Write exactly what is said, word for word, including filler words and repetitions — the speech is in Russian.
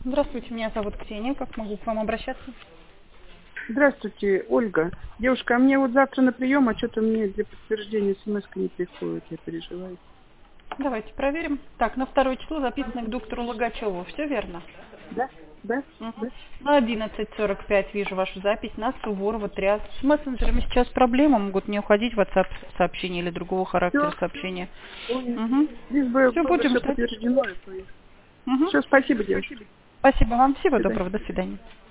Здравствуйте, меня зовут Ксения. Как могу к вам обращаться? Здравствуйте, Ольга. Девушка, а мне вот завтра на прием, а что-то мне для подтверждения смс не приходит, я переживаю. Давайте проверим. Так, на второе число записано к доктору Логачеву. Все верно? Да? Да? Мгм. Да? На одиннадцать сорок пять вижу вашу запись на Суворова Триас. С мессенджерами сейчас проблема, могут не уходить в WhatsApp сообщения или другого характера Все, сообщения. понятно. Угу. Лишь бы Все, было будем все ждать. подтверждено. И Угу. все, спасибо, девушка. Спасибо вам, До всего свидания. доброго, до свидания.